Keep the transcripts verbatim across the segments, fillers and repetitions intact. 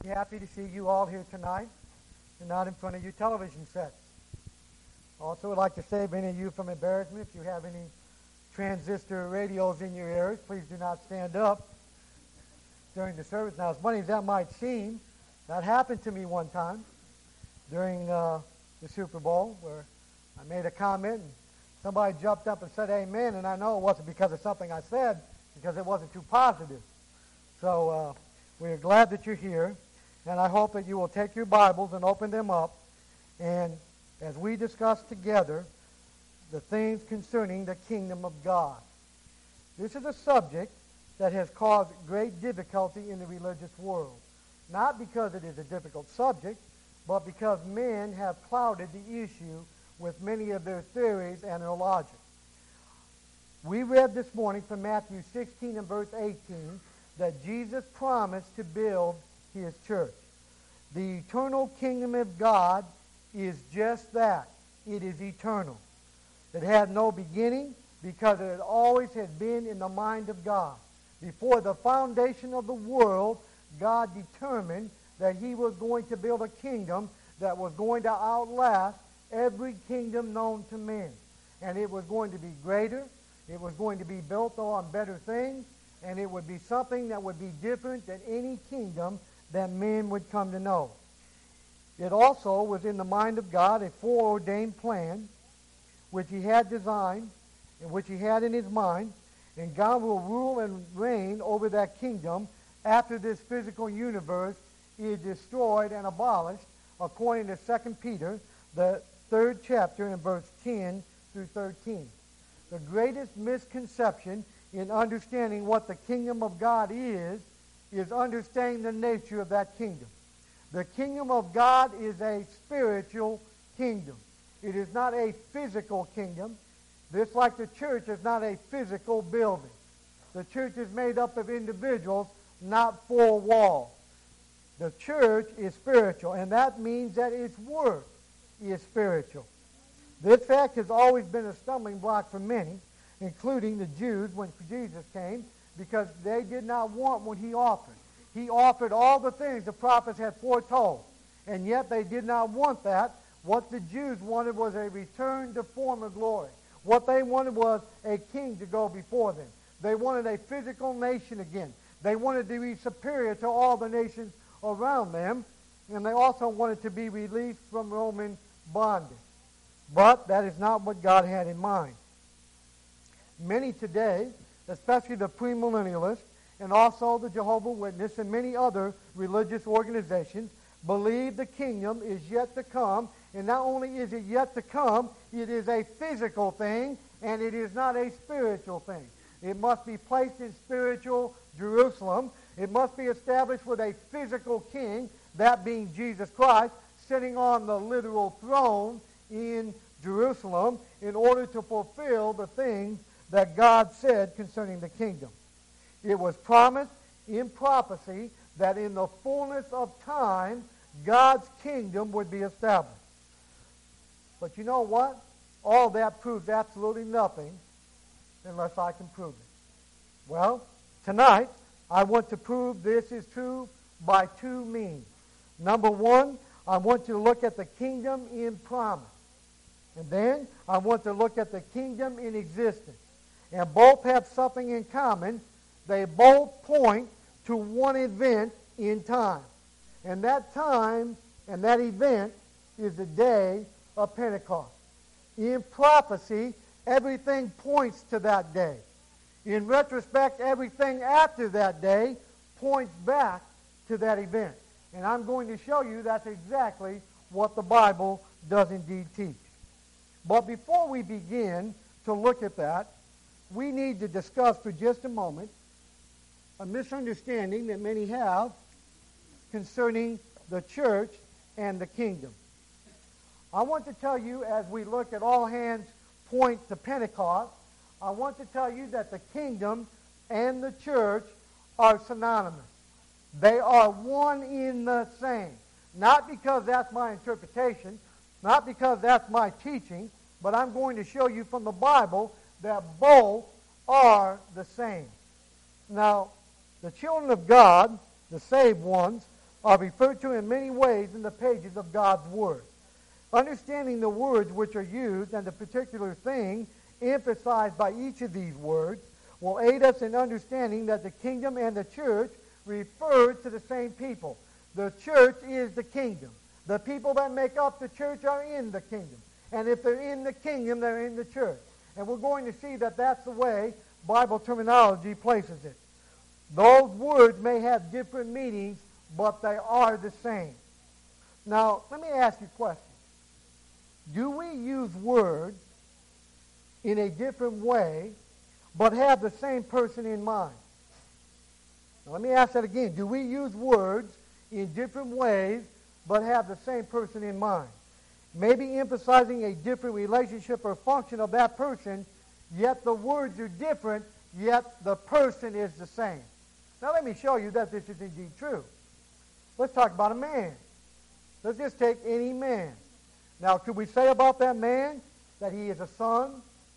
Happy to see you all here tonight and not in front of your television sets. Also, I'd like to save any of you from embarrassment. If you have any transistor radios in your ears, please do not stand up during the service. Now, as funny as that might seem, that happened to me one time during uh, the Super Bowl where I made a comment and somebody jumped up and said amen, and I know it wasn't because of something I said, because it wasn't too positive. So uh, we're glad that you're here, and I hope that you will take your Bibles and open them up, and as we discuss together the things concerning the kingdom of God. This is a subject that has caused great difficulty in the religious world, not because it is a difficult subject, but because men have clouded the issue with many of their theories and their logic. We read this morning from Matthew sixteen and verse eighteen that Jesus promised to build his church. The eternal kingdom of God is just that. It is eternal. It had no beginning because it always had been in the mind of God. Before the foundation of the world, God determined that he was going to build a kingdom that was going to outlast every kingdom known to men. And it was going to be greater. It was going to be built on better things. And it would be something that would be different than any kingdom that men would come to know. It also was in the mind of God a foreordained plan which he had designed and which he had in his mind. And God will rule and reign over that kingdom after this physical universe is destroyed and abolished, according to Second Peter, the third chapter, in verse ten through thirteen. The greatest misconception in understanding what the kingdom of God is, is understanding the nature of that kingdom. The kingdom of God is a spiritual kingdom. It is not a physical kingdom. This, like the church, is not a physical building. The church is made up of individuals, not four walls. The church is spiritual, and that means that its work is spiritual. This fact has always been a stumbling block for many, including the Jews when Jesus came, because they did not want what he offered. He offered all the things the prophets had foretold, and yet they did not want that. What the Jews wanted was a return to former glory. What they wanted was a king to go before them. They wanted a physical nation again. They wanted to be superior to all the nations around them, and they also wanted to be released from Roman bondage. But that is not what God had in mind. Many today, especially the premillennialists, and also the Jehovah's Witnesses and many other religious organizations, believe the kingdom is yet to come. And not only is it yet to come, it is a physical thing, and it is not a spiritual thing. It must be placed in spiritual Jerusalem. It must be established with a physical king, that being Jesus Christ, sitting on the literal throne in Jerusalem in order to fulfill the things that God said concerning the kingdom. It was promised in prophecy that in the fullness of time, God's kingdom would be established. But you know what? All that proves absolutely nothing unless I can prove it. Well, tonight, I want to prove this is true by two means. Number one, I want you to look at the kingdom in promise. And then, I want to look at the kingdom in existence. And both have something in common. They both point to one event in time. And that time and that event is the day of Pentecost. In prophecy, everything points to that day. In retrospect, everything after that day points back to that event. And I'm going to show you that's exactly what the Bible does indeed teach. But before we begin to look at that, we need to discuss for just a moment a misunderstanding that many have concerning the church and the kingdom. I want to tell you, as we look at all hands point to Pentecost, I want to tell you that the kingdom and the church are synonymous. They are one in the same. Not because that's my interpretation, not because that's my teaching, but I'm going to show you from the Bible that both are the same. Now, the children of God, the saved ones, are referred to in many ways in the pages of God's Word. Understanding the words which are used and the particular thing emphasized by each of these words will aid us in understanding that the kingdom and the church refer to the same people. The church is the kingdom. The people that make up the church are in the kingdom. And if they're in the kingdom, they're in the church. And we're going to see that that's the way Bible terminology places it. Those words may have different meanings, but they are the same. Now, let me ask you a question. Do we use words in a different way, but have the same person in mind? Now, let me ask that again. Do we use words in different ways, but have the same person in mind? Maybe emphasizing a different relationship or function of that person, yet the words are different, yet the person is the same. Now let me show you that this is indeed true. Let's talk about a man. Let's just take any man. Now, could we say about that man that he is a son,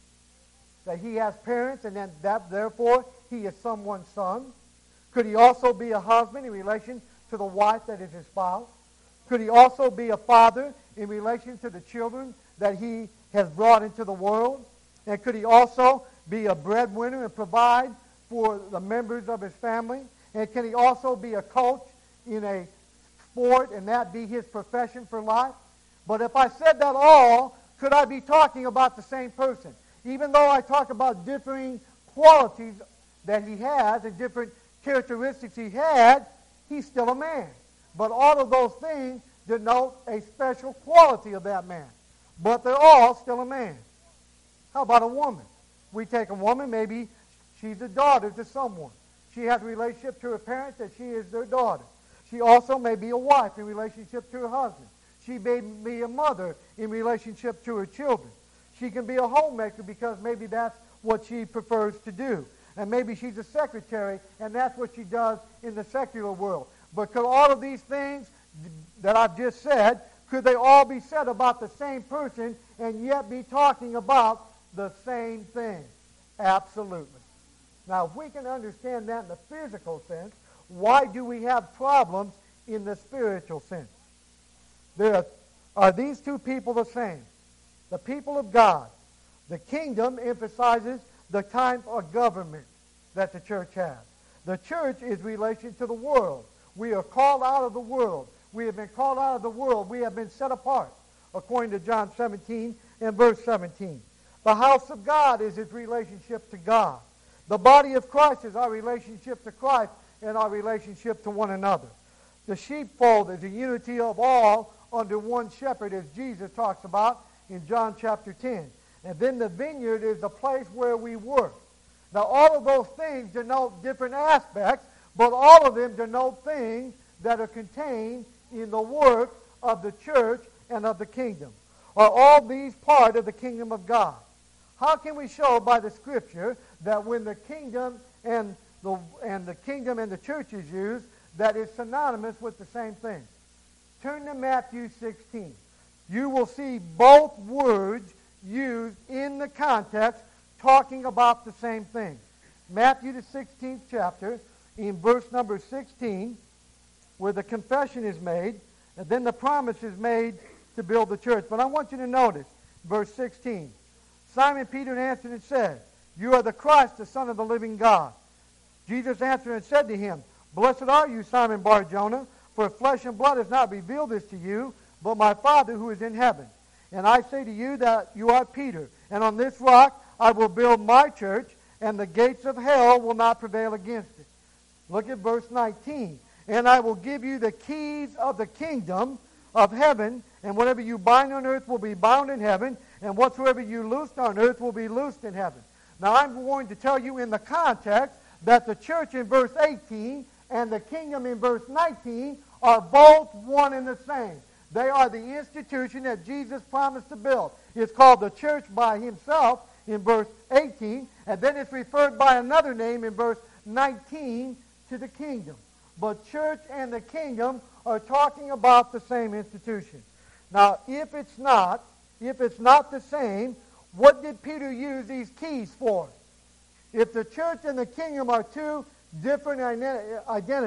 that he has parents, and then that therefore he is someone's son? Could he also be a husband in relation to the wife that is his spouse? Could he also be a father in relation to the children that he has brought into the world? And could he also be a breadwinner and provide for the members of his family? And can he also be a coach in a sport and that be his profession for life? But if I said that all, could I be talking about the same person? Even though I talk about differing qualities that he has and different characteristics he had, he's still a man. But all of those things denote a special quality of that man. But they're all still a man. How about a woman? We take a woman, maybe she's a daughter to someone. She has a relationship to her parents that she is their daughter. She also may be a wife in relationship to her husband. She may be a mother in relationship to her children. She can be a homemaker because maybe that's what she prefers to do. And maybe she's a secretary, and that's what she does in the secular world. But could all of these things that I've just said, could they all be said about the same person and yet be talking about the same thing? Absolutely. Now, if we can understand that in the physical sense, why do we have problems in the spiritual sense? There are, are these two people the same? The people of God. The kingdom emphasizes the type of government that the church has. The church is relation to the world. We are called out of the world. We have been called out of the world. We have been set apart, according to John seventeen and verse seventeen. The house of God is its relationship to God. The body of Christ is our relationship to Christ and our relationship to one another. The sheepfold is a unity of all under one shepherd, as Jesus talks about in John chapter ten. And then the vineyard is the place where we work. Now, all of those things denote different aspects, but all of them denote things that are contained in the work of the church and of the kingdom. Are all these part of the kingdom of God? How can we show by the Scripture that when the kingdom and the and the kingdom and the church is used, that is synonymous with the same thing? Turn to Matthew sixteen. You will see both words used in the context talking about the same thing. Matthew the sixteenth chapter, in verse number sixteen, where the confession is made, and then the promise is made to build the church. But I want you to notice, verse sixteen. Simon Peter answered and said, You are the Christ, the Son of the living God. Jesus answered and said to him, Blessed are you, Simon Bar-Jonah, for flesh and blood has not revealed this to you, but my Father who is in heaven. And I say to you that you are Peter, and on this rock I will build my church, and the gates of hell will not prevail against it. Look at verse nineteen. And I will give you the keys of the kingdom of heaven, and whatever you bind on earth will be bound in heaven, and whatsoever you loose on earth will be loosed in heaven. Now I'm going to tell you in the context that the church in verse eighteen and the kingdom in verse nineteen are both one and the same. They are the institution that Jesus promised to build. It's called the church by himself in verse eighteen, and then it's referred by another name in verse nineteen to the kingdom. But church and the kingdom are talking about the same institution. Now, if it's not, if it's not the same, what did Peter use these keys for? If the church and the kingdom are two different identities,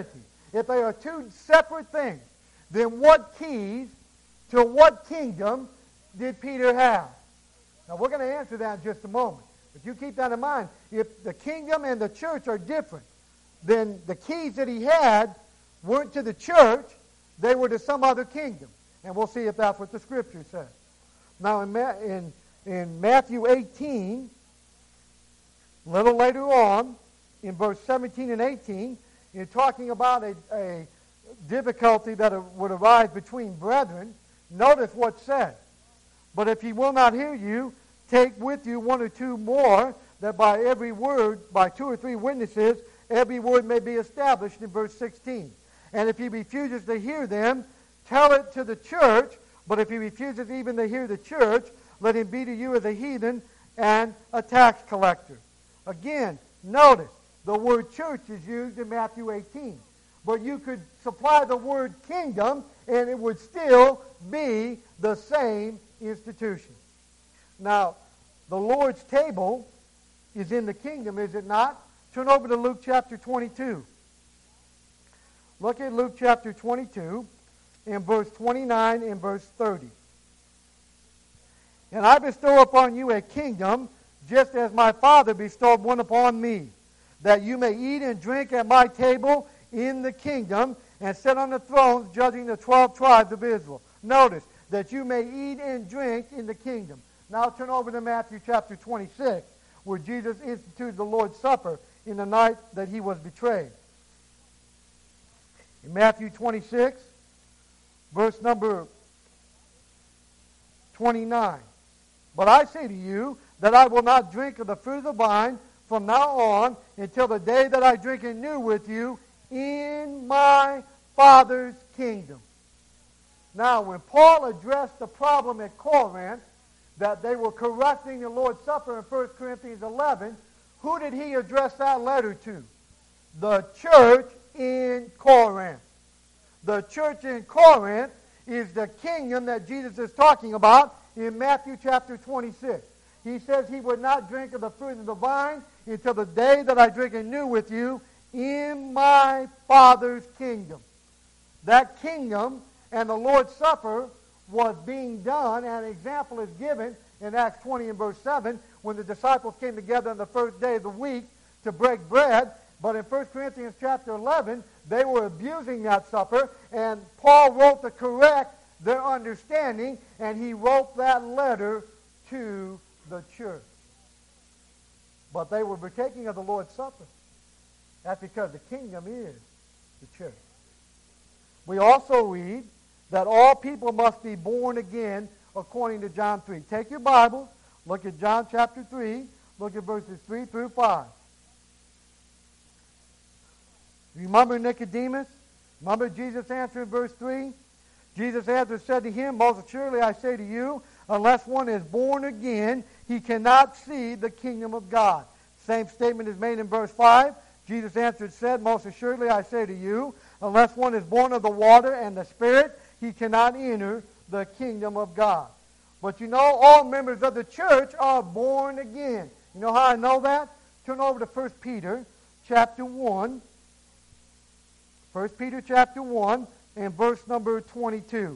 if they are two separate things, then what keys to what kingdom did Peter have? Now, we're going to answer that in just a moment. But you keep that in mind. If the kingdom and the church are different, then the keys that he had weren't to the church, they were to some other kingdom. And we'll see if that's what the Scripture says. Now, in, Ma- in, in Matthew eighteen, a little later on, in verse seventeen and eighteen, you're talking about a, a difficulty that would arise between brethren. Notice what's said. But if he will not hear you, take with you one or two more, that by every word, by two or three witnesses, every word may be established, in verse sixteen. And if he refuses to hear them, tell it to the church. But if he refuses even to hear the church, let him be to you as a heathen and a tax collector. Again, notice, the word church is used in Matthew eighteen. But you could supply the word kingdom, and it would still be the same institution. Now, the Lord's table is in the kingdom, is it not? Turn over to Luke chapter twenty-two. Look at Luke chapter twenty-two, in verse twenty-nine and verse thirty. And I bestow upon you a kingdom, just as my Father bestowed one upon me, that you may eat and drink at my table in the kingdom, and sit on the thrones judging the twelve tribes of Israel. Notice, that you may eat and drink in the kingdom. Now turn over to Matthew chapter twenty-six, where Jesus instituted the Lord's Supper in the night that he was betrayed. In Matthew twenty-six, verse number twenty-nine. But I say to you that I will not drink of the fruit of the vine from now on until the day that I drink it new with you in my Father's kingdom. Now, when Paul addressed the problem at Corinth, that they were corrupting the Lord's Supper in First Corinthians eleven, who did he address that letter to? The church in Corinth. The church in Corinth is the kingdom that Jesus is talking about in Matthew chapter twenty-six. He says he would not drink of the fruit of the vine until the day that I drink it new with you in my Father's kingdom. That kingdom and the Lord's Supper was being done, and an example is given in Acts twenty and verse seven, when the disciples came together on the first day of the week to break bread. But in First Corinthians chapter eleven, they were abusing that supper, and Paul wrote to correct their understanding, and he wrote that letter to the church. But they were partaking of the Lord's Supper. That's because the kingdom is the church. We also read that all people must be born again according to John three. Take your Bible, look at John chapter three, look at verses three through five. Remember Nicodemus? Remember Jesus answered in verse three? Jesus answered said to him, most assuredly I say to you, unless one is born again, he cannot see the kingdom of God. Same statement is made in verse five. Jesus answered said, most assuredly I say to you, unless one is born of the water and the Spirit, he cannot enter the kingdom of God. But you know, all members of the church are born again. You know how I know that? Turn over to First Peter chapter one. First Peter chapter one and verse number twenty-two.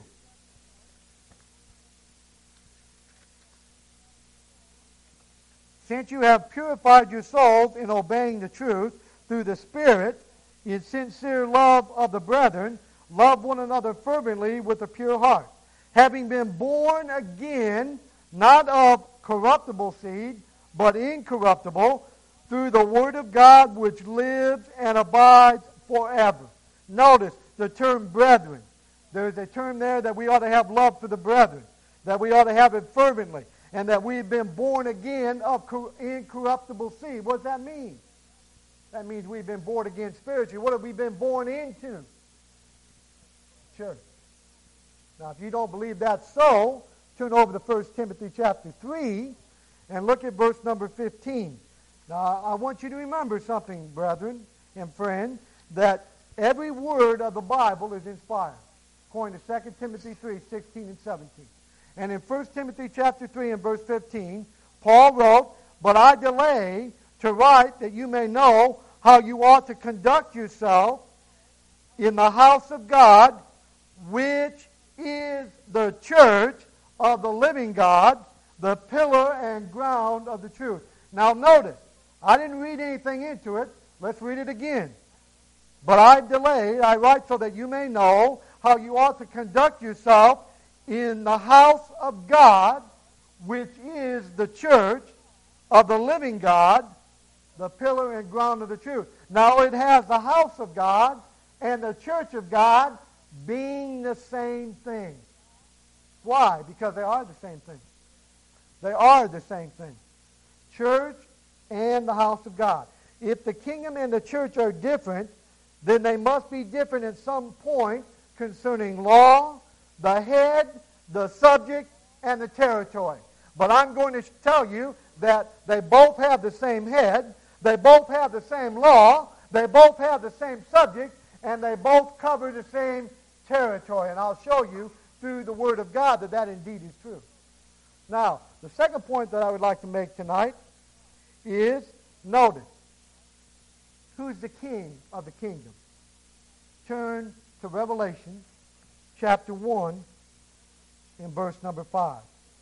Since you have purified your souls in obeying the truth through the Spirit, in sincere love of the brethren, love one another fervently with a pure heart, having been born again, not of corruptible seed, but incorruptible, through the Word of God which lives and abides forever. Notice the term brethren. There's a term there that we ought to have love for the brethren, that we ought to have it fervently, and that we've been born again of incorruptible seed. What does that mean? That means we've been born again spiritually. What have we been born into? Church. Now, if you don't believe that's so, turn over to First Timothy chapter three and look at verse number fifteen. Now, I want you to remember something, brethren and friends, that every word of the Bible is inspired, according to Second Timothy three, sixteen and seventeen. And in First Timothy chapter three and verse fifteen, Paul wrote, but I delay to write that you may know how you ought to conduct yourself in the house of God, which is the church of the living God, the pillar and ground of the truth. Now notice, I didn't read anything into it. Let's read it again. But I've delayed. I write so that you may know how you ought to conduct yourself in the house of God, which is the church of the living God, the pillar and ground of the truth. Now it has the house of God and the church of God being the same thing. Why? Because they are the same thing. They are the same thing. Church and the house of God. If the kingdom and the church are different, then they must be different at some point concerning law, the head, the subject, and the territory. But I'm going to tell you that they both have the same head, they both have the same law, they both have the same subject, and they both cover the same territory. And I'll show you through the Word of God that that indeed is true. Now, the second point that I would like to make tonight is, notice, who's the king of the kingdom? Turn to Revelation chapter one in verse number five.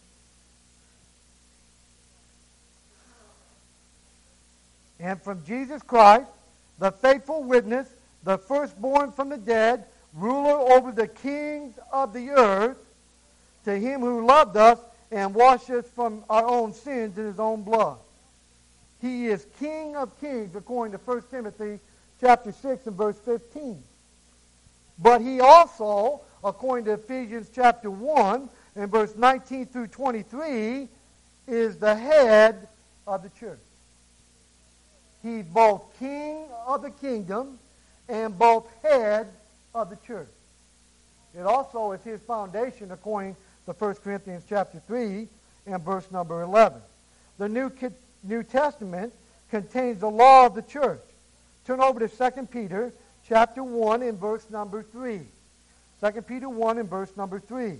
And from Jesus Christ, the faithful witness, the firstborn from the dead, ruler over the kings of the earth, to him who loved us and washed us from our own sins in his own blood. He is King of kings, according to First Timothy chapter six and verse fifteen. But he also, according to Ephesians chapter one and verse nineteen through twenty-three, is the head of the church. He's both king of the kingdom and both head of the church. It also is his foundation, according to First Corinthians chapter three and verse number eleven. The New, New Testament contains the law of the church. Turn over to Second Peter chapter one and verse number three. Second Peter one and verse number three.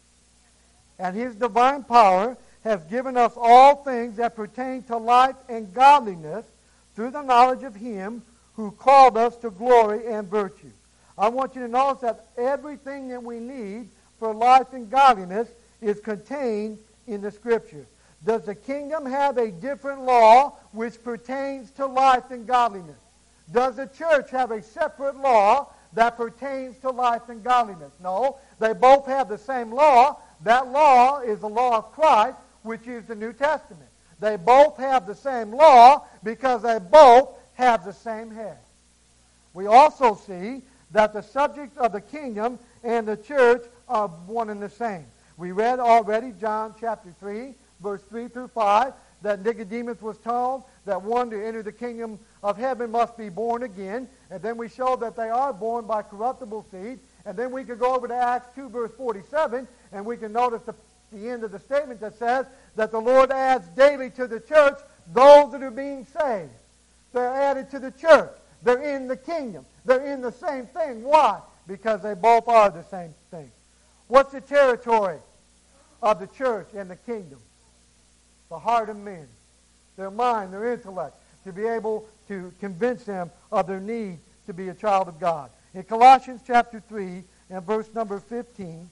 And his divine power has given us all things that pertain to life and godliness through the knowledge of him who called us to glory and virtue. I want you to notice that everything that we need for life and godliness is contained in the Scripture. Does the kingdom have a different law which pertains to life and godliness? Does the church have a separate law that pertains to life and godliness? No. They both have the same law. That law is the law of Christ, which is the New Testament. They both have the same law because they both have the same head. We also see that the subjects of the kingdom and the church are one and the same. We read already John chapter three, verse three through five, that Nicodemus was told that one to enter the kingdom of heaven must be born again. And then we showed that they are born by corruptible seed. And then we could go over to Acts two, verse forty-seven, and we can notice the, the end of the statement that says that the Lord adds daily to the church those that are being saved. They're added to the church. They're in the kingdom. They're in the same thing. Why? Because they both are the same thing. What's the territory of the church and the kingdom? The heart of men, their mind, their intellect, to be able to convince them of their need to be a child of God. In Colossians chapter three and verse number fifteen,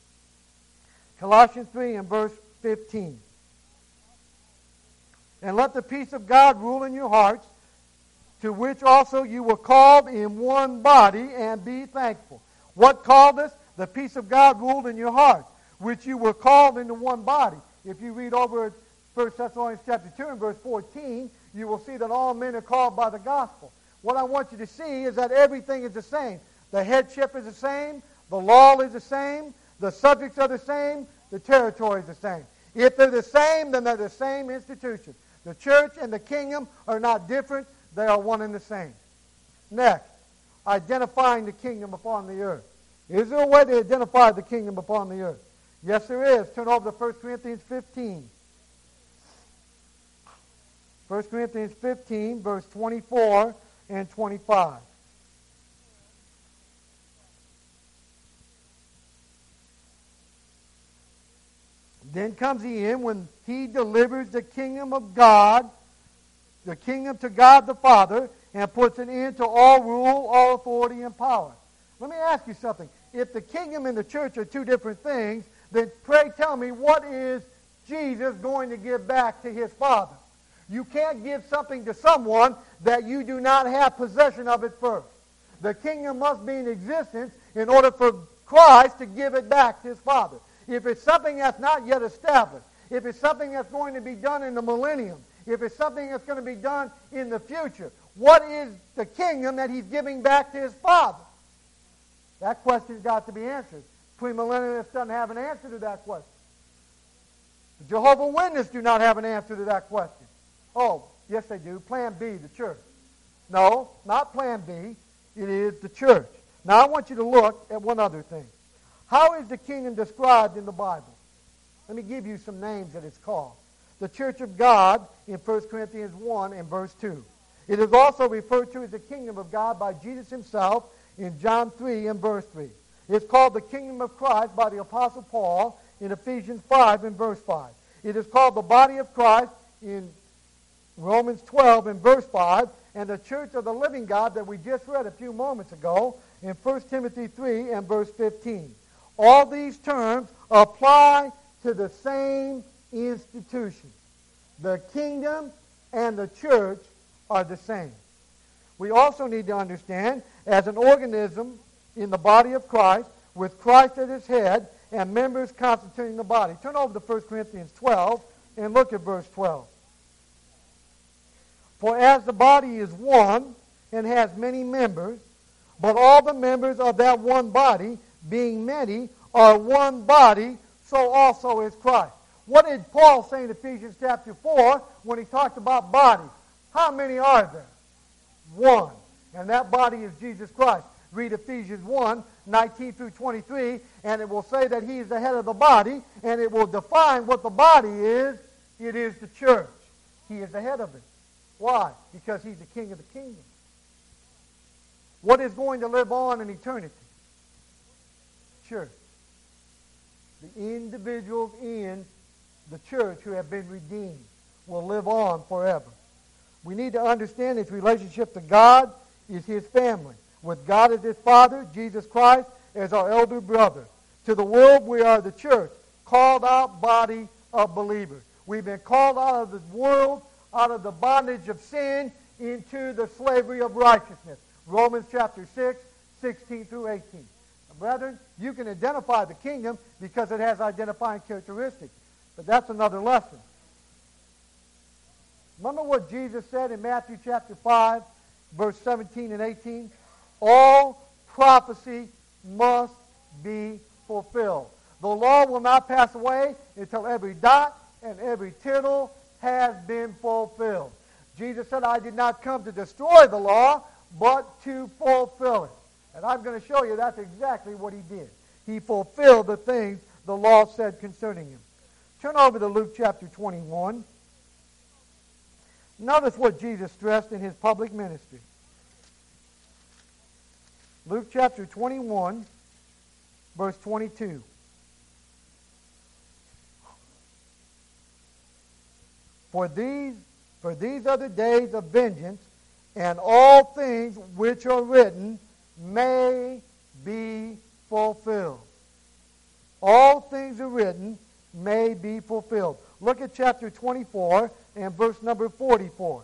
Colossians three and verse fifteen, and let the peace of God rule in your hearts, to which also you were called in one body, and be thankful. What called us? The peace of God ruled in your hearts, which you were called into one body. If you read over First Thessalonians chapter two and verse fourteen, you will see that all men are called by the gospel. What I want you to see is that everything is the same. The headship is the same. The law is the same. The subjects are the same. The territory is the same. If they're the same, then they're the same institution. The church and the kingdom are not different. They are one and the same. Next, identifying the kingdom upon the earth. Is there a way to identify the kingdom upon the earth? Yes, there is. Turn over to First Corinthians fifteen. First Corinthians fifteen, verse twenty-four and twenty-five. Then comes the end when he delivers the kingdom of God, the kingdom to God the Father, and puts an end to all rule, all authority, and power. Let me ask you something. If the kingdom and the church are two different things, then pray tell me, what is Jesus going to give back to his Father? You can't give something to someone that you do not have possession of it first. The kingdom must be in existence in order for Christ to give it back to his Father. If it's something that's not yet established, if it's something that's going to be done in the millennium, if it's something that's going to be done in the future, what is the kingdom that he's giving back to his Father? That question's got to be answered. Premillennialists doesn't have an answer to that question. The Jehovah's Witnesses do not have an answer to that question. Oh, yes they do. Plan B, the church. No, not Plan B. It is the church. Now I want you to look at one other thing. How is the kingdom described in the Bible? Let me give you some names that it's called. The church of God in First Corinthians one and verse two. It is also referred to as the kingdom of God by Jesus himself in John three and verse three. It's called the kingdom of Christ by the Apostle Paul in Ephesians five and verse five. It is called the body of Christ in Romans twelve and verse five, and the church of the living God that we just read a few moments ago in First Timothy three and verse fifteen. All these terms apply to the same institution. The kingdom and the church are the same. We also need to understand, as an organism in the body of Christ, with Christ at its head and members constituting the body. Turn over to First Corinthians twelve and look at verse twelve. For as the body is one and has many members, but all the members of that one body, being many, are one body, so also is Christ. What did Paul say in Ephesians chapter four when he talked about bodies? How many are there? One. And that body is Jesus Christ. Read Ephesians one, nineteen through twenty-three, and it will say that he is the head of the body, and it will define what the body is. It is the church. He is the head of it. Why? Because he's the king of the kingdom. What is going to live on in eternity? Church. The individuals in the church who have been redeemed will live on forever. We need to understand his relationship to God is his family. With God as his Father, Jesus Christ as our elder brother. To the world, we are the church, called out body of believers. We've been called out of the world, out of the bondage of sin, into the slavery of righteousness. Romans chapter six, sixteen through eighteen. Now, brethren, you can identify the kingdom because it has identifying characteristics. But that's another lesson. Remember what Jesus said in Matthew chapter five, verse seventeen and eighteen? All prophecy must be fulfilled. The law will not pass away until every dot and every tittle has been fulfilled. Jesus said, I did not come to destroy the law, but to fulfill it. And I'm going to show you that's exactly what he did. He fulfilled the things the law said concerning him. Turn over to Luke chapter twenty-one. Notice what Jesus stressed in his public ministry. Luke chapter twenty-one, verse twenty-two. For these, for these are the days of vengeance, and all things which are written may be fulfilled. All things are written may be fulfilled. Look at chapter twenty-four and verse number forty-four.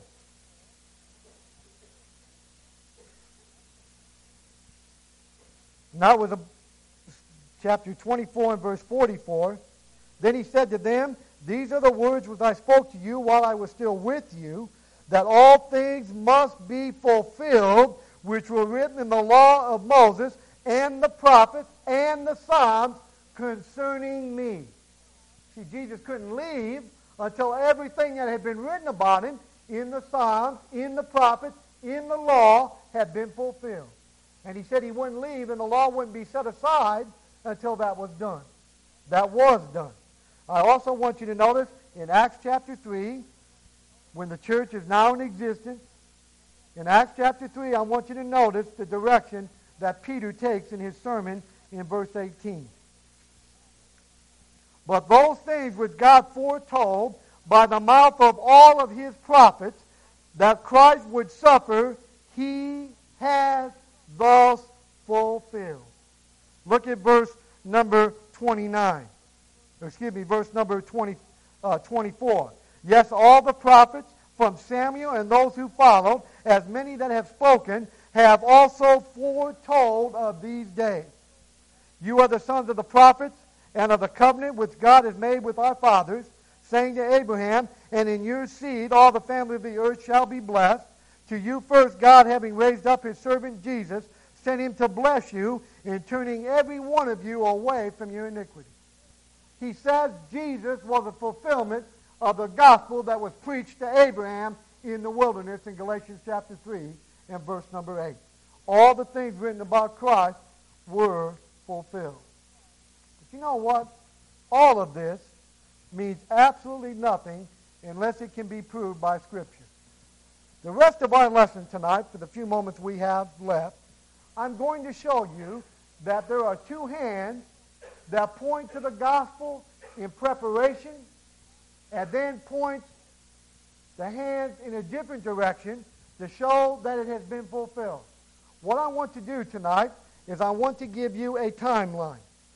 Now with a, chapter twenty-four and verse forty-four. Then he said to them, these are the words which I spoke to you while I was still with you, that all things must be fulfilled which were written in the law of Moses and the prophets and the Psalms concerning me. See, Jesus couldn't leave until everything that had been written about him in the Psalms, in the prophets, in the law had been fulfilled. And he said he wouldn't leave and the law wouldn't be set aside until that was done. That was done. I also want you to notice in Acts chapter three, when the church is now in existence, in Acts chapter three, I want you to notice the direction that Peter takes in his sermon in verse eighteen. But those things which God foretold by the mouth of all of his prophets, that Christ would suffer, he has thus fulfilled. Look at verse number twenty-nine. Excuse me, verse number twenty, uh, twenty-four. Yes, all the prophets from Samuel and those who followed, as many that have spoken, have also foretold of these days. You are the sons of the prophets and of the covenant which God has made with our fathers, saying to Abraham, and in your seed all the family of the earth shall be blessed. To you first God, having raised up his servant Jesus, sent him to bless you in turning every one of you away from your iniquity. He says Jesus was a fulfillment of the gospel that was preached to Abraham in the wilderness in Galatians chapter three and verse number eight. All the things written about Christ were fulfilled. But you know what? All of this means absolutely nothing unless it can be proved by Scripture. The rest of our lesson tonight, for the few moments we have left, I'm going to show you that there are two hands that point to the gospel in preparation and then point the hands in a different direction to show that it has been fulfilled. What I want to do tonight is I want to give you a timeline.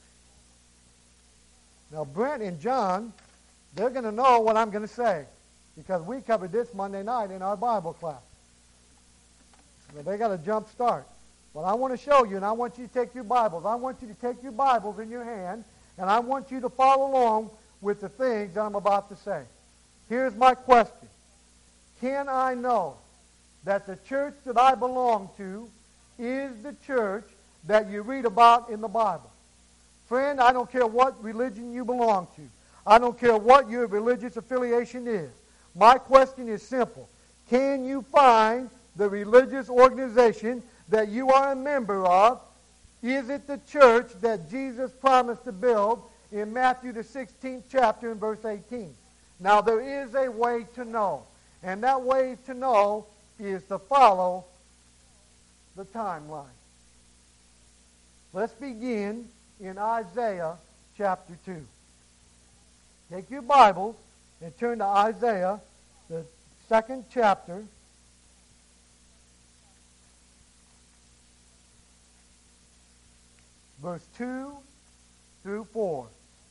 Now, Brent and John, they're going to know what I'm going to say because we covered this Monday night in our Bible class. So they got a jump start. But I want to show you, and I want you to take your Bibles. I want you to take your Bibles in your hand, and I want you to follow along with the things that I'm about to say. Here's my question. Can I know that the church that I belong to is the church that you read about in the Bible? Friend, I don't care what religion you belong to. I don't care what your religious affiliation is. My question is simple. Can you find the religious organization that you are a member of? Is it the church that Jesus promised to build in Matthew the sixteenth chapter in verse eighteen? Now, there is a way to know. And that way to know is to follow the timeline. Let's begin in Isaiah chapter two. Take your Bibles and turn to Isaiah, the second chapter. Verse two through four.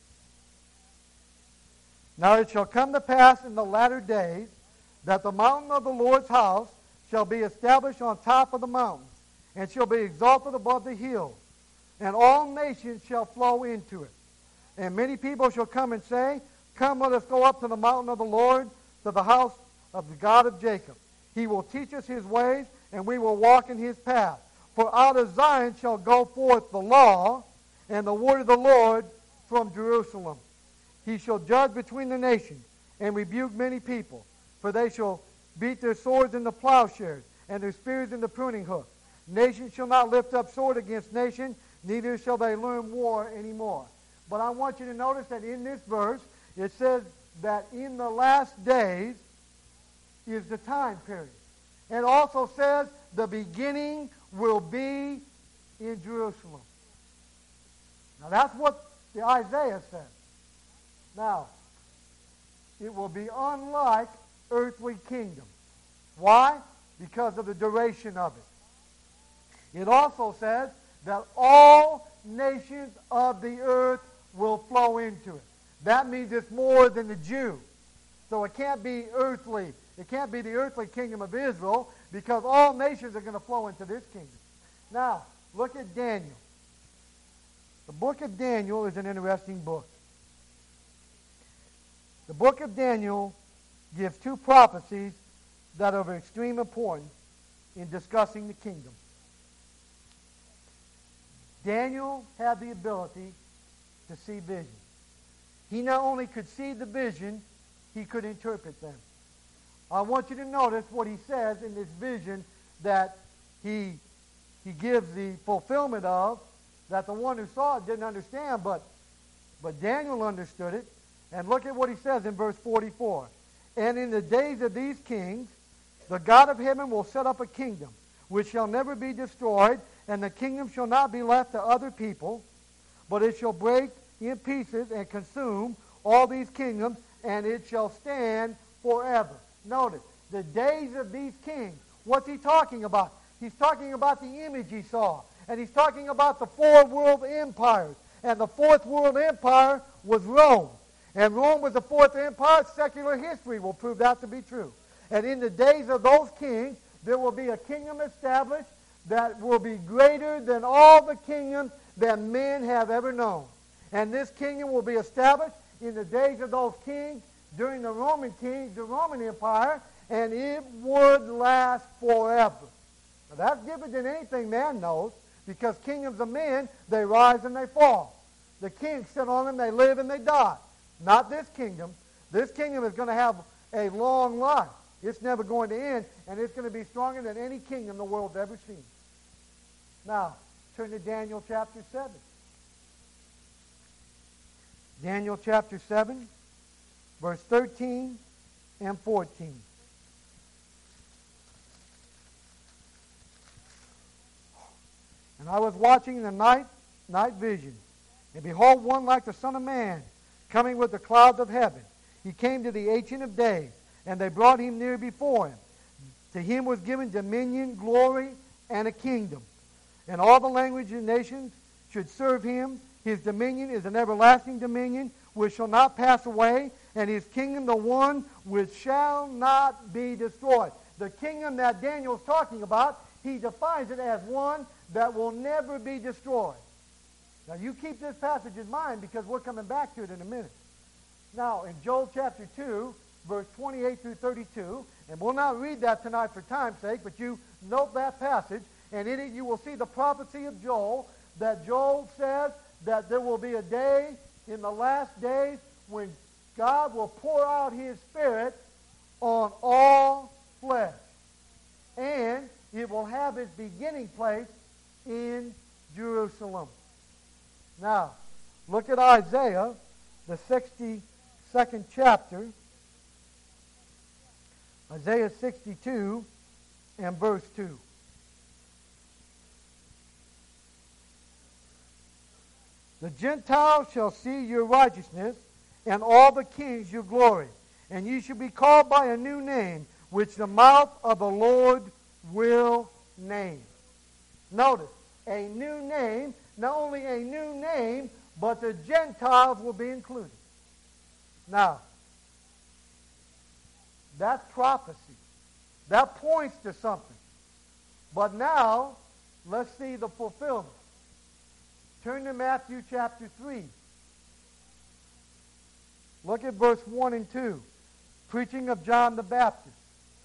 Now it shall come to pass in the latter days that the mountain of the Lord's house shall be established on top of the mountains, and shall be exalted above the hills, and all nations shall flow into it. And many people shall come and say, Come, let us go up to the mountain of the Lord, to the house of the God of Jacob. He will teach us his ways, and we will walk in his path. For out of Zion shall go forth the law and the word of the Lord from Jerusalem. He shall judge between the nations and rebuke many people. For they shall beat their swords into plowshares and their spears into pruning hooks. Nation shall not lift up sword against nation, neither shall they learn war anymore. But I want you to notice that in this verse, it says that in the last days is the time period. And also says the beginning will be in Jerusalem. Now that's what the Isaiah says. Now, it will be unlike earthly kingdom. Why? Because of the duration of it. It also says that all nations of the earth will flow into it. That means it's more than the Jew. So it can't be earthly. It can't be the earthly kingdom of Israel because all nations are going to flow into this kingdom. Now, look at Daniel. The book of Daniel is an interesting book. The book of Daniel gives two prophecies that are of extreme importance in discussing the kingdom. Daniel had the ability to see vision. He not only could see the vision, he could interpret them. I want you to notice what he says in this vision that he, he gives the fulfillment of, that the one who saw it didn't understand, but, but Daniel understood it. And look at what he says in verse forty-four. And in the days of these kings, the God of heaven will set up a kingdom, which shall never be destroyed, and the kingdom shall not be left to other people, but it shall break in pieces and consume all these kingdoms, and it shall stand forever. Notice, the days of these kings. What's he talking about? He's talking about the image he saw. And he's talking about the four world empires. And the fourth world empire was Rome. And Rome was the fourth empire. Secular history will prove that to be true. And in the days of those kings, there will be a kingdom established that will be greater than all the kingdoms that men have ever known. And this kingdom will be established in the days of those kings during the Roman kings, the Roman Empire, and it would last forever. Now that's different than anything man knows, because kingdoms of men, they rise and they fall. The kings sit on them, they live and they die. Not this kingdom. This kingdom is going to have a long life. It's never going to end, and it's going to be stronger than any kingdom the world's ever seen. Now, turn to Daniel chapter seven. Daniel chapter seven, verse thirteen and fourteen. And I was watching the night, night vision, and behold, one like the Son of Man, coming with the clouds of heaven. He came to the Ancient of Days, and they brought him near before him. To him was given dominion, glory, and a kingdom. And all the languages and nations should serve him. His dominion is an everlasting dominion, which shall not pass away, and his kingdom the one which shall not be destroyed. The kingdom that Daniel's talking about, he defines it as one that will never be destroyed. Now you keep this passage in mind, because we're coming back to it in a minute. Now in Joel chapter two, verse twenty-eight through thirty-two, and we'll not read that tonight for time's sake, but you note that passage, and in it you will see the prophecy of Joel, that Joel says that there will be a day in the last days when God will pour out his Spirit on all flesh. And it will have its beginning place in Jerusalem. Now, look at Isaiah, the sixty-second chapter. Isaiah sixty-two and verse two. The Gentiles shall see your righteousness, and all the kings your glory. And you shall be called by a new name, which the mouth of the Lord will name. Notice, a new name, not only a new name, but the Gentiles will be included. Now, that's prophecy. That points to something. But now, let's see the fulfillment. Turn to Matthew chapter three. Look at verse one and two. Preaching of John the Baptist.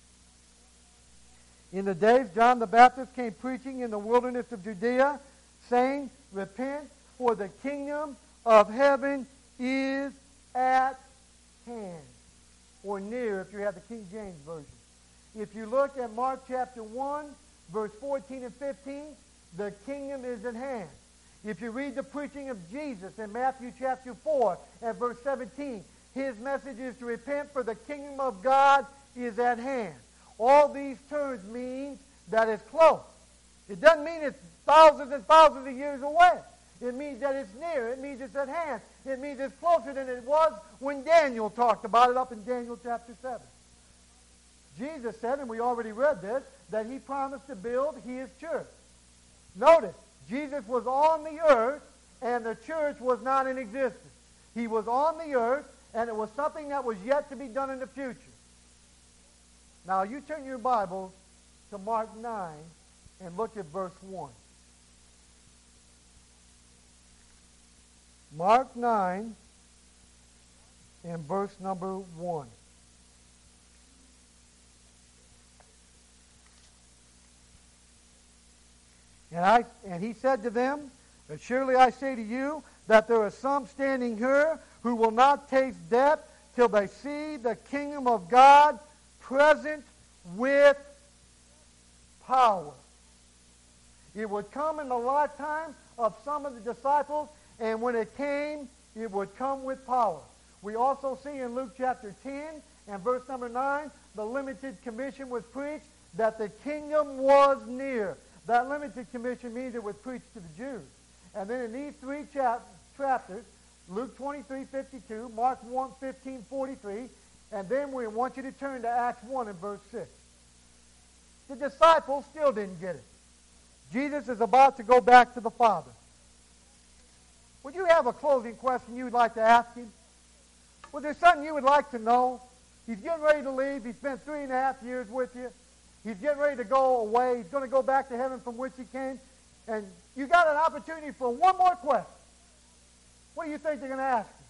In the days John the Baptist came preaching in the wilderness of Judea, saying, repent, for the kingdom of heaven is at hand. Or near, if you have the King James Version. If you look at Mark chapter one, verse fourteen and fifteen, the kingdom is at hand. If you read the preaching of Jesus in Matthew chapter four and verse seventeen, his message is to repent, for the kingdom of God is at hand. All these terms mean that it's close. It doesn't mean it's thousands and thousands of years away. It means that it's near. It means it's at hand. It means it's closer than it was when Daniel talked about it up in Daniel chapter seven. Jesus said, and we already read this, that he promised to build his church. Notice, Jesus was on the earth, and the church was not in existence. He was on the earth, and it was something that was yet to be done in the future. Now, you turn your Bibles to Mark nine and look at verse one. Mark nine and verse number one. And I and he said to them, surely I say to you that there are some standing here who will not taste death till they see the kingdom of God present with power. It would come in the lifetime of some of the disciples, and when it came, it would come with power. We also see in Luke chapter ten and verse number nine, the limited commission was preached that the kingdom was near. That limited commission means it was preached to the Jews. And then in these three chap- chapters, Luke twenty-three fifty-two, Mark one fifteen forty-three, and then we want you to turn to Acts one and verse six. The disciples still didn't get it. Jesus is about to go back to the Father. Would you have a closing question you would like to ask him? Was there something you would like to know? He's getting ready to leave. He spent three and a half years with you. He's getting ready to go away. He's going to go back to heaven from which he came. And you got an opportunity for one more question. What do you think they're going to ask him?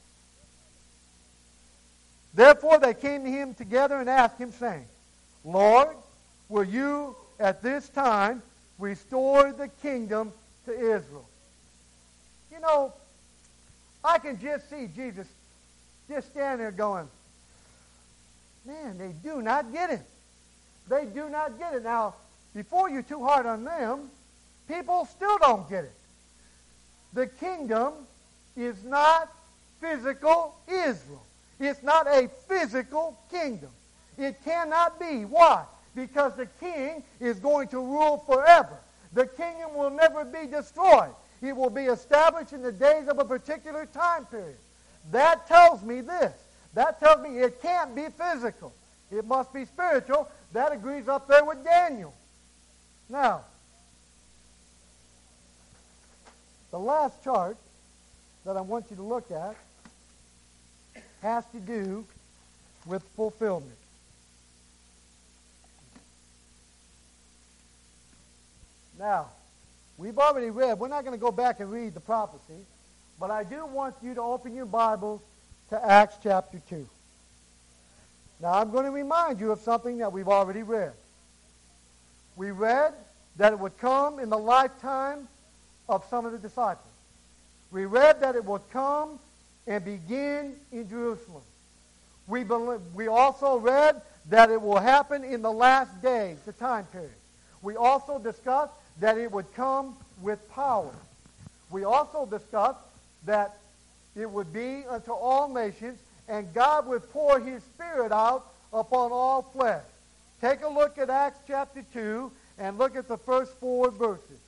Therefore they came to him together and asked him, saying, Lord, will you at this time restore the kingdom to Israel? You know, I can just see Jesus just standing there going, man, they do not get it. They do not get it. Now, before you're too hard on them, people still don't get it. The kingdom is not physical Israel. It's not a physical kingdom. It cannot be. Why? Because the king is going to rule forever. The kingdom will never be destroyed. It will be established in the days of a particular time period. That tells me this. That tells me it can't be physical. It must be spiritual. That agrees up there with Daniel. Now, the last chart that I want you to look at has to do with fulfillment. Now, we've already read, we're not going to go back and read the prophecy, but I do want you to open your Bibles to Acts chapter two. Now, I'm going to remind you of something that we've already read. We read that it would come in the lifetime of some of the disciples. We read that it would come and begin in Jerusalem. We, believe, we also read that it will happen in the last days, the time period. We also discussed that it would come with power. We also discussed that it would be unto all nations, and God would pour his Spirit out upon all flesh. Take a look at Acts chapter two and look at the first four verses.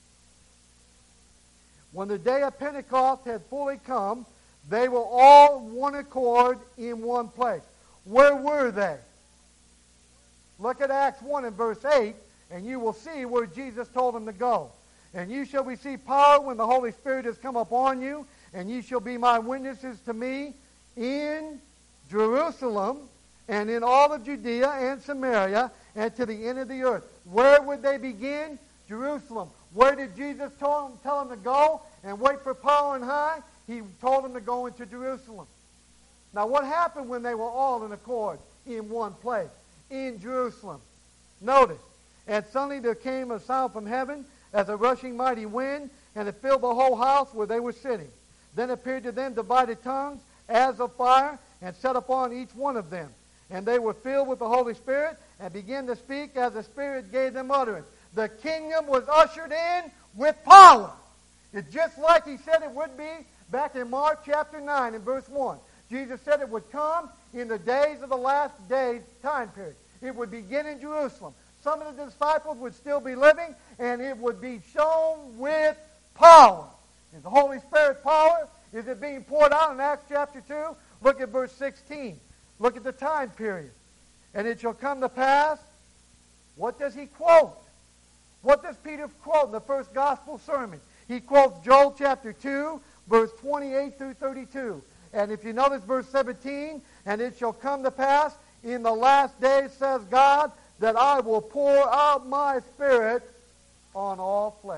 When the day of Pentecost had fully come, they were all one accord in one place. Where were they? Look at Acts one and verse eight, and you will see where Jesus told them to go. And you shall receive power when the Holy Spirit has come upon you, and you shall be my witnesses to me in Jerusalem and in all of Judea and Samaria and to the end of the earth. Where would they begin? Jerusalem. Where did Jesus tell them, tell them to go and wait for power and high? He told them to go into Jerusalem. Now, what happened when they were all in accord in one place? In Jerusalem. Notice, and suddenly there came a sound from heaven as a rushing mighty wind, and it filled the whole house where they were sitting. Then appeared to them divided tongues as of fire, and set upon each one of them. And they were filled with the Holy Spirit, and began to speak as the Spirit gave them utterance. The kingdom was ushered in with power. It's just like he said it would be back in Mark chapter nine and verse one. Jesus said it would come in the days of the last days time period. It would begin in Jerusalem. Some of the disciples would still be living, and it would be shown with power. Is the Holy Spirit power? Is it being poured out in Acts chapter two? Look at verse sixteen. Look at the time period. And it shall come to pass, what does he quote? What does Peter quote in the first gospel sermon? He quotes Joel chapter two, verse twenty-eight through thirty-two. And if you notice verse seventeen, and it shall come to pass in the last days, says God, that I will pour out my Spirit on all flesh.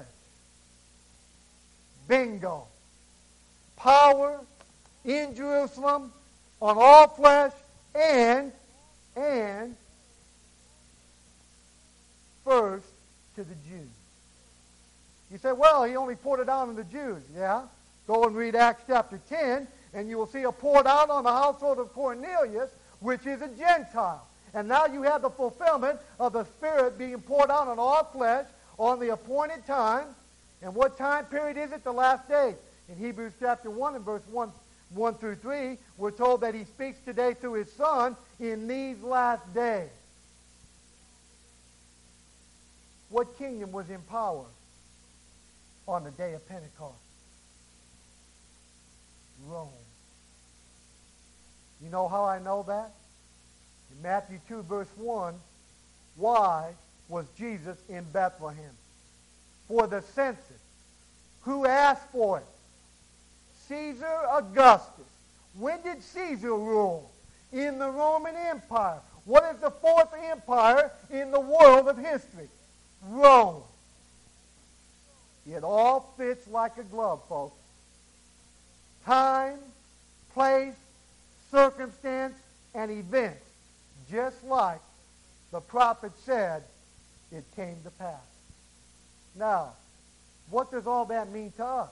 Bingo. Power in Jerusalem on all flesh, and, and first to the Jews. You say, well, he only poured it out on the Jews. Yeah. Go and read Acts chapter ten, and you will see it poured out on the household of Cornelius, which is a Gentile. And now you have the fulfillment of the Spirit being poured out on all flesh on the appointed time. And what time period is it? The last days. In Hebrews chapter one and verse one, one through three, we're told that he speaks today through his Son in these last days. What kingdom was in power on the day of Pentecost? Rome. You know how I know that? In Matthew two, verse one, why was Jesus in Bethlehem? for the census. Who asked for it? Caesar Augustus. When did Caesar rule? In the Roman Empire. What is the fourth empire in the world of history? Rome. It all fits like a glove, folks. Time, place, circumstance, and event. Just like the prophet said, it came to pass. Now, what does all that mean to us?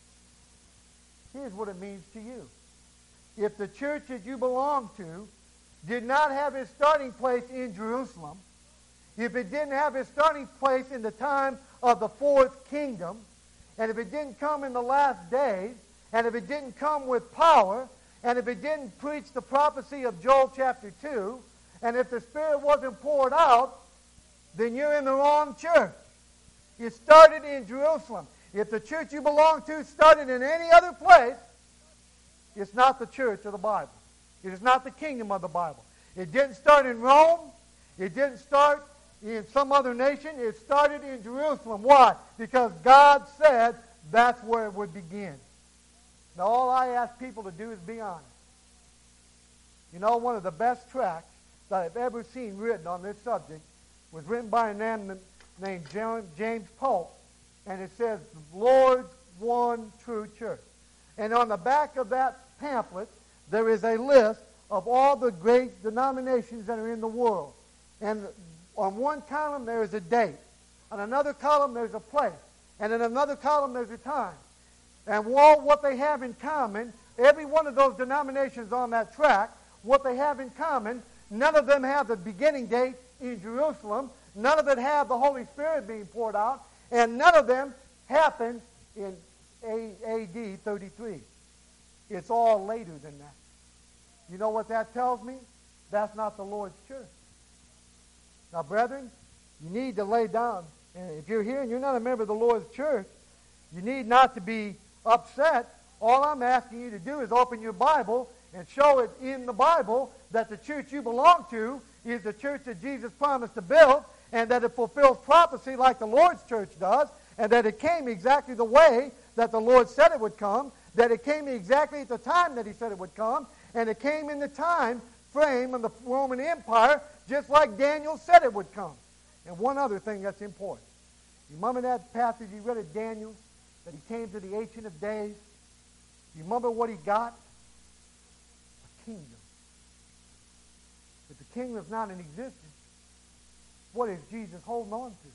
Here's what it means to you. If the church that you belong to did not have its starting place in Jerusalem, if it didn't have its starting place in the time of the fourth kingdom, and if it didn't come in the last days, and if it didn't come with power, and if it didn't preach the prophecy of Joel chapter two, and if the Spirit wasn't poured out, then you're in the wrong church. It started in Jerusalem. If the church you belong to started in any other place, it's not the church of the Bible. It is not the kingdom of the Bible. It didn't start in Rome. It didn't start in some other nation. It started in Jerusalem. Why? Because God said that's where it would begin. Now, all I ask people to do is be honest. You know, one of the best tracts that I've ever seen written on this subject was written by a man named James Polk, and it says, "The Lord's One True Church." And on the back of that pamphlet, there is a list of all the great denominations that are in the world. And on one column, there is a date. On another column, there's a place. And in another column, there's a time. And all what they have in common, every one of those denominations on that track, what they have in common, none of them have the beginning date in Jerusalem. None of them have the Holy Spirit being poured out. And none of them happened in A D thirty-three. It's all later than that. You know what that tells me? That's not the Lord's church. Now, brethren, you need to lay down. And if you're here and you're not a member of the Lord's church, you need not to be upset. All I'm asking you to do is open your Bible and show it in the Bible that the church you belong to is the church that Jesus promised to build, and that it fulfills prophecy like the Lord's church does, and that it came exactly the way that the Lord said it would come, that it came exactly at the time that he said it would come, and it came in the time frame of the Roman Empire, just like Daniel said it would come. And one other thing that's important. You remember that passage you read of Daniel, that he came to the Ancient of Days? You remember what he got? A kingdom. If the kingdom is not in existence, what is Jesus holding on to?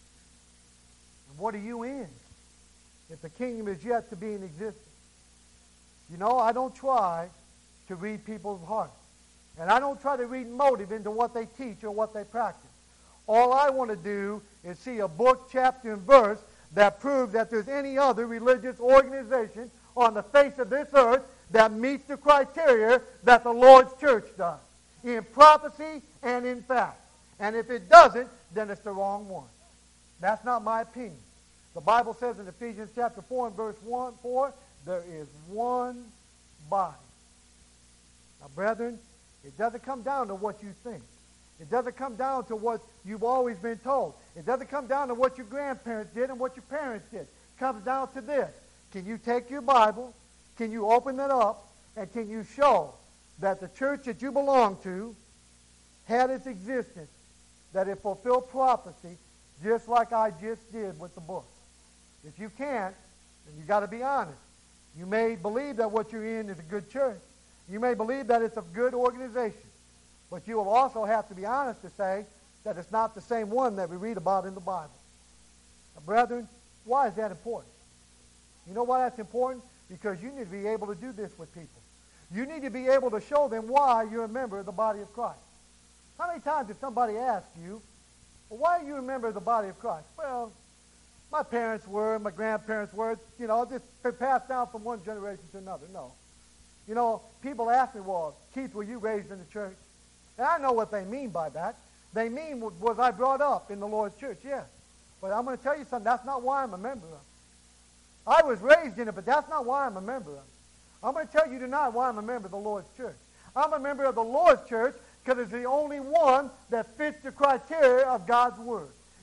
And what are you in if the kingdom is yet to be in existence? You know, I don't try to read people's hearts. And I don't try to read motive into what they teach or what they practice. All I want to do is see a book, chapter, and verse that proves that there's any other religious organization on the face of this earth that meets the criteria that the Lord's church does, in prophecy and in fact. And if it doesn't, then it's the wrong one. That's not my opinion. The Bible says in Ephesians chapter four and verse one, four, there is one body. Now, brethren, it doesn't come down to what you think. It doesn't come down to what you've always been told. It doesn't come down to what your grandparents did and what your parents did. It comes down to this. Can you take your Bible, can you open it up, and can you show that the church that you belong to had its existence, that it fulfilled prophecy, just like I just did with the book? If you can't, then you've got to be honest. You may believe that what you're in is a good church. You may believe that it's a good organization. But you will also have to be honest to say that it's not the same one that we read about in the Bible. Now, brethren, why is that important? You know why that's important? Because you need to be able to do this with people. You need to be able to show them why you're a member of the body of Christ. How many times did somebody ask you, well, why are you a member of the body of Christ? Well, my parents were, my grandparents were, you know, just passed down from one generation to another. No. You know, people ask me, well, Keith, were you raised in the church? And I know what they mean by that. They mean, was I brought up in the Lord's church? Yes. But I'm going to tell you something. That's not why I'm a member of it. I was raised in it, but that's not why I'm a member of it. I'm going to tell you tonight why I'm a member of the Lord's church. I'm a member of the Lord's church because it's the only one that fits the criteria of God's Word.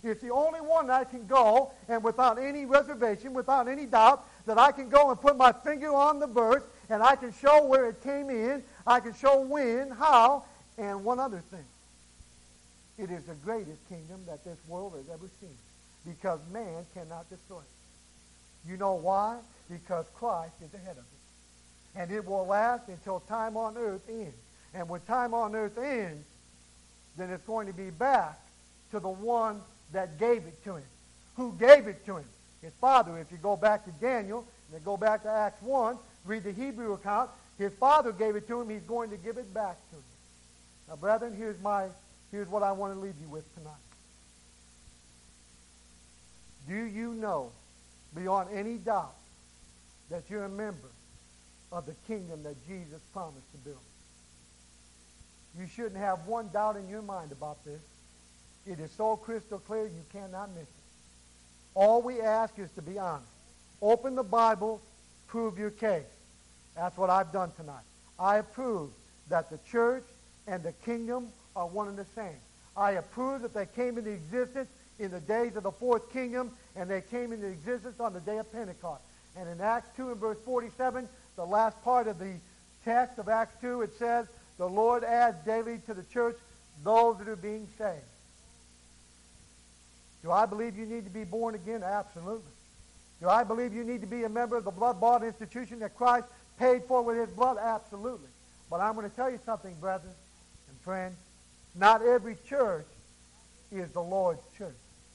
It's the only one that I can go, and without any reservation, without any doubt, that I can go and put my finger on the verse, and I can show where it came in, I can show when, how, and one other thing. It is the greatest kingdom that this world has ever seen, because man cannot destroy it. You know why? Because Christ is the head of it. And it will last until time on earth ends. And when time on earth ends, then it's going to be back to the one that gave it to him. Who gave it to him? His Father. If you go back to Daniel, and then go back to Acts one, read the Hebrew account, his Father gave it to him, he's going to give it back to him. Now, brethren, here's my here's what I want to leave you with tonight. Do you know, beyond any doubt, that you're a member of the kingdom that Jesus promised to build? You shouldn't have one doubt in your mind about this. It is so crystal clear you cannot miss it. All we ask is to be honest. Open the Bible, prove your case. That's what I've done tonight. I have proved that the church and the kingdom are one and the same. I have proved that they came into existence in the days of the fourth kingdom, and they came into existence on the day of Pentecost. And in Acts two and verse forty-seven, the last part of the text of Acts two, it says, the Lord adds daily to the church those that are being saved. Do I believe you need to be born again? Absolutely. Do I believe you need to be a member of the blood-bought institution that Christ paid for with his blood? Absolutely. But I'm going to tell you something, brethren and friends. Not every church is the Lord's church.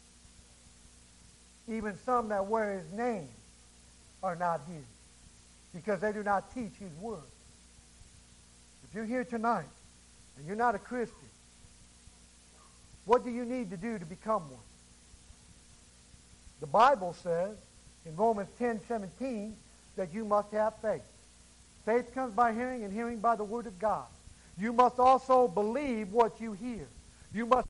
Even some that wear his name are not his, because they do not teach his word. If you're here tonight and you're not a Christian, what do you need to do to become one? The Bible says in Romans ten seventeen that you must have faith. Faith comes by hearing, and hearing by the word of God. You must also believe what you hear. You must